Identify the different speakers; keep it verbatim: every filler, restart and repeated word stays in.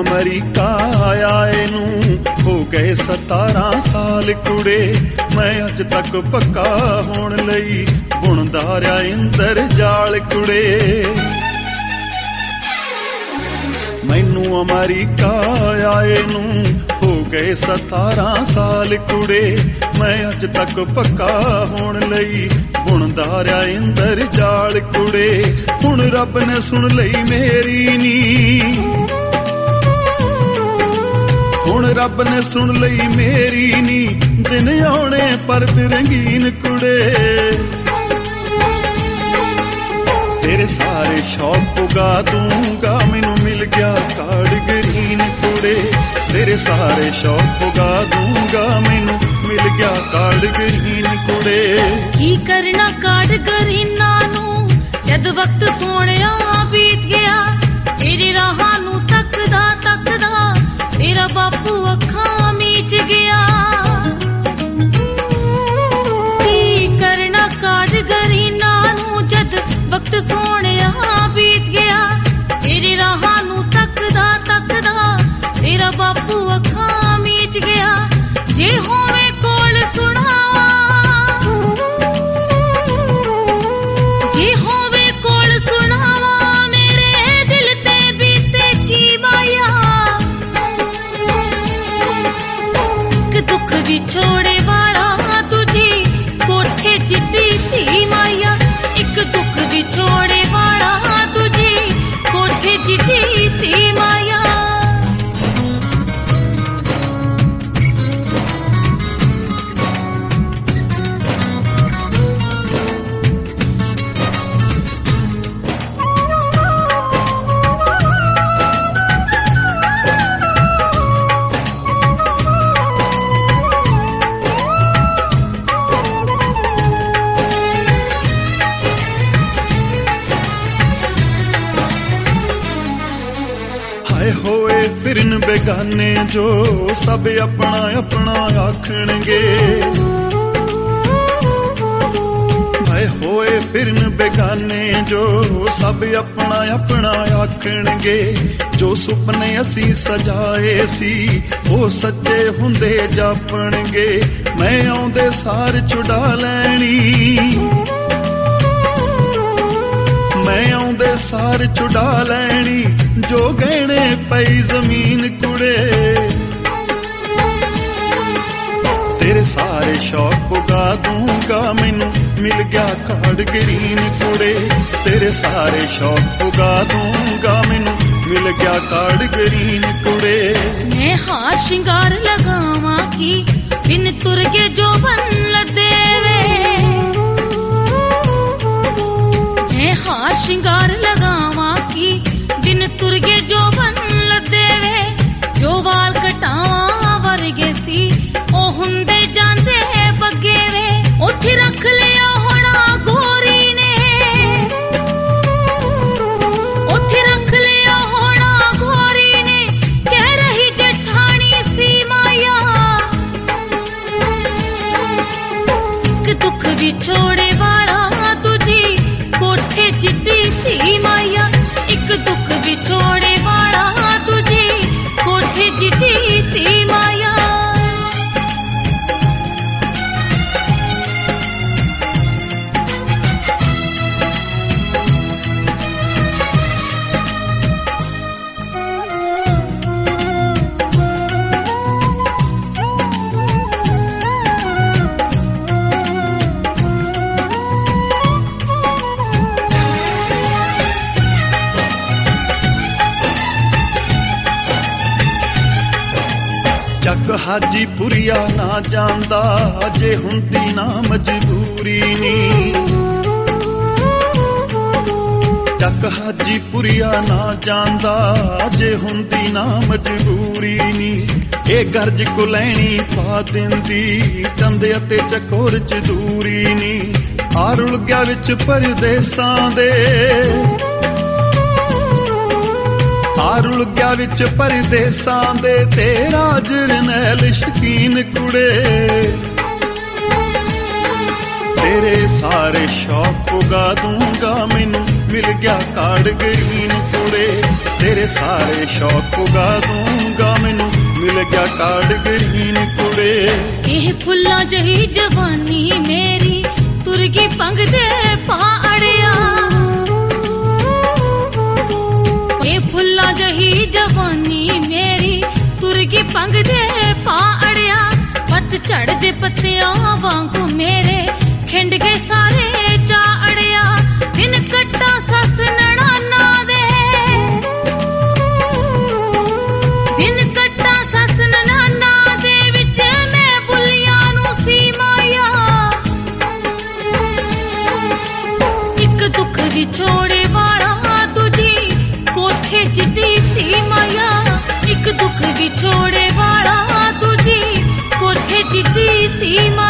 Speaker 1: America ਆਏ ਨੂੰ ਹੋ ਗਏ ਸਤਾਰਾਂ ਸਾਲ ਕੁੜੇ, ਮੈਂ ਅੱਜ ਤੱਕ ਪੱਕਾ ਹੋਣ ਲਈ ਬੁਣਦਾ ਰਿਹਾ ਇੰਦਰ ਜਾਲ ਕੁੜੇ। ਮੈਨੂੰ ਅਮਰੀਕਾ ਆਏ ਨੂੰ ਹੋ ਗਏ ਸਤਾਰਾਂ ਸਾਲ ਕੁੜੇ, ਮੈਂ ਅੱਜ ਤੱਕ ਪੱਕਾ ਹੋਣ ਲਈ ਬੁਣਦਾ ਰਿਹਾ ਇੰਦਰ ਜਾਲ ਕੁੜੇ। ਹੁਣ ਰੱਬ ਨੇ ਸੁਣ ਲਈ ਮੇਰੀ ਨੀ, ਹੁਣ ਰੱਬ ਨੇ ਸੁਣ ਲਈ ਮੇਰੀ ਨੀ, ਦਿਨ ਆਉਣੇ ਪਰਤ ਰੰਗੀਨ ਕੁੜੇ। ਤੇਰੇ ਸਾਰੇ ਸ਼ੌਕ ਪੁਗਾ ਦੂੰਗਾ, ਮੈਨੂੰ ਮਿਲ ਗਿਆ ਕਾਰਡ ਗਰੀਨ ਕੁੜੇ। ਤੇਰੇ ਸਾਰੇ ਸ਼ੌਕ ਪੁਗਾ ਦੂੰਗਾ, ਮੈਨੂੰ ਮਿਲ ਗਿਆ ਕਾਰਡ ਗਰੀਨ ਕੁੜੇ।
Speaker 2: ਕੀ ਕਰਨਾ ਕਾਰਡ ਗਰੀਨਾਂ ਨੂੰ ਜਦ ਵਕਤ ਸੋਹਣਿਆ ਬੀਤ ਗਿਆ, ਤੇਰੇ ਰਾਹਾਂ ਨੂੰ ਤੱਕਦਾ ਤੱਕਦਾ ਤੇਰਾ ਬਾਪੂ ਅੱਖਾਂ ਮੀਚ ਗਿਆ। ਕੀ ਕਰਨਾ ਕਾਰਡ ਗਰੀਨਾਂ ਨੂੰ ਜਦ ਵਕਤ ਸੋਹਣਿਆ ਬੀਤ ਗਿਆ, ਤੇਰੇ ਰਾਹਾਂ ਨੂੰ ਤੱਕਦਾ ਤੱਕਦਾ ਤੇਰਾ ਬਾਪੂ ਅੱਖਾਂ ਮੀਚ ਗਿਆ। ਜੇ ਹੋਵੇ ਕੋਲ ਸੁਣਾਵਾ, ਜੇ ਹੋਵੇ ਕੋਲ ਸੁਣਾਵਾ, ਮੇਰੇ ਦਿਲ ਤੇ ਬੀਤੇ ਕੀ ਮਾਇਆ। ਕਿ ਦੁੱਖ ਵਿਛੋੜੇ ਵਾਲਾ ਤੁਝੀ ਕੋਠੇ ਜਿੱਡੀ ਧੀ ਮਾਇਆ, ਇੱਕ ਦੁੱਖ ਵਿਛੋੜੇ ਵਾਲਾ ਤੁਝੀ ਕੋਠੇ ਜਿੱਡੀ ਧੀ ਮਾਇਆ।
Speaker 1: ਹੋਏ ਫਿਰਨ ਬੇਗਾਨੇ ਜੋ ਸਭ ਆਪਣਾ ਆਪਣਾ ਆਖਣਗੇ, ਹਾਏ ਹੋਏ ਫਿਰਨ ਬੇਗਾਨੇ ਜੋ ਸਭ ਆਪਣਾ ਆਪਣਾ ਆਖਣਗੇ। ਜੋ ਸੁਪਨੇ ਅਸੀਂ ਸਜਾਏ ਸੀ ਉਹ ਸੱਚੇ ਹੁੰਦੇ ਜਾਪਣਗੇ, ਮੈਂ ਆਉਂਦੇ ਸਾਰ ਛੁਡਾ ਲੈਣੀ, ਮੈਂ ਆਉਂਦੇ ਸਾਰ ਛੁਡਾ ਲੈਣੀ, ਜੋ ਗਹਿਣੇ ਪਈ ਜ਼ਮੀਨ ਕੁੜੇ। ਤੇਰੇ ਸਾਰੇ ਸ਼ੌਕ ਪੁਗਾ ਦੂੰਗਾ, ਮੈਨੂੰ ਮਿਲ ਗਿਆ ਕਾਰਡ ਗਰੀਨ ਕੁੜੇ। ਤੇਰੇ ਸਾਰੇ ਸ਼ੌਕ ਪੁਗਾ ਦੂੰਗਾ, ਮੈਨੂੰ ਮਿਲ ਗਿਆ ਕਾਰਡ ਗਰੀਨ ਕੁੜੇ।
Speaker 2: ਮੈਂ ਹਾਰ ਸ਼ਿੰਗਾਰ ਲਗਾਵਾਂ ਕੀ ਦਿਨ ਤੁਰ ਕੇ ਜੋ ਬਨ ਲੱਦੇ ਵੇ, ਮੈਂ ਹਾਰ ਸ਼ਿੰਗਾਰ ਲਗਾਵਾਂ ਕੀ ਦਿਨ ਤੁਰ ਕੇ ਜੋ ਬਨ ਲੱਦੇ ਵੇ। ਜੋ ਵਾਲ ਕਟਾਵਾਂ ਵਰਗੇ ਸੀ ਉਹ ਹੁੰਦੇ ਜਾਂਦੇ ਬੱਗੇ ਵੇ, ਉੱਥੇ ਰੱਖ ਲਿਆ ਹੋਣਾ ਗੋਰੀ ਨੇ, ਉੱਥੇ ਰੱਖ ਲਿਆ ਹੋਣਾ ਗੋਰੀ ਨੇ, ਕਹਿ ਰਹੀ ਜਠਾਣੀ ਸੀ ਮਾਇਆ। ਕਿ ਦੁੱਖ ਵਿਛੋੜੇ ਵਾਲਾ ਤੁਝੀ ਕੋਠੇ ਜਿੱਡੀ ਧੀ ਮਾਇਆ, ਇੱਕ ਦੁੱਖ ਵਿਛੋੜੇ ਵਾਲਾ ਤੁਝੀ ਕੋਠੇ ਜਿੱਡੀ ਧੀ ਮਾਇਆ।
Speaker 1: ਚੱਕ ਹਾਜੀਪੁਰੀਆ ਨਾ ਜਾਂਦਾ, ਜੇ ਹੁੰਦੀ ਨਾ ਮਜਬੂਰੀ ਨੀ। ਚੱਕ ਹਾਜੀਪੁਰੀਆ ਨਾ ਜਾਂਦਾ, ਜੇ ਹੁੰਦੀ ਨਾ ਮਜਬੂਰੀ ਨੀ। ਇਹ ਗਰਜ ਕੋ ਲੈਣੀ ਪਾ ਦਿੰਦੀ, ਚੰਦ ਅਤੇ ਚਕੋਰ ਚ ਦੂਰੀ ਨੀ। ਆ ਰੁਲ ਗਿਆ ਵਿੱਚ ਪਰਦੇਸਾਂ ਦੇ, ਆ ਰੁਲ ਗਿਆ ਵਿੱਚ ਪਰਦੇਸਾਂ ਦੇ, ਤੇਰਾ ਜਰਨੈਲ ਸ਼ਕੀਨ ਕੁੜੇ। तेरे सारे शौक पुगा दूंगा मैनू मिल गया कार्ड ग्रीन कुड़े तेरे सारे शौक पुगा दूंगा मैनू मिल गया कार्ड ग्रीन कुड़े
Speaker 2: ਇਹ ਫੁੱਲਾਂ ਜਹੀ ਜਵਾਨੀ ਮੇਰੀ ਤੁਰ ਗਈ ਪੰਗ ਦੇ ਪਾ ਅੜਿਆ ਇਹ ਫੁੱਲਾਂ ਜਹੀ ਜਵਾਨੀ ਮੇਰੀ ਤੁਰ ਗਈ ਪੰਗ ਦੇ ਪਾ ਅੜਿਆ ਪੱਤ ਝੜਦੇ ਪੱਤਿਆਂ ਵਾਂਗੂ ਮੇਰੇ ਖਿੰਡ ਗਏ ਸਾਰੇ ਚਾ ਅੜਿਆ ਦਿਨ ਕੱਟਾ ਸੱਸ ਨਣਾਨਾ ਦੇ ਦਿਨ ਕੱਟਾ ਸੱਸ ਨਣਾਨਾ ਦੇ ਵਿੱਚ ਮੈਂ ਬੁੱਲੀਆਂ ਨੂੰ ਸੀ ਮਾਇਆ ਇੱਕ ਦੁੱਖ ਵਿਛੋੜੇ ਵਾਲਾ ਦੂਜੀ ਕੋਠੇ ਜਿੱਡੀ ਸੀ ਮਾਇਆ ਇੱਕ ਦੁੱਖ ਵਿਛੋੜੇ ਵਾਲਾ ਦੂਜੀ ਕੋਠੇ ਜਿੱਡੀ ਸੀ ਮਾਇਆ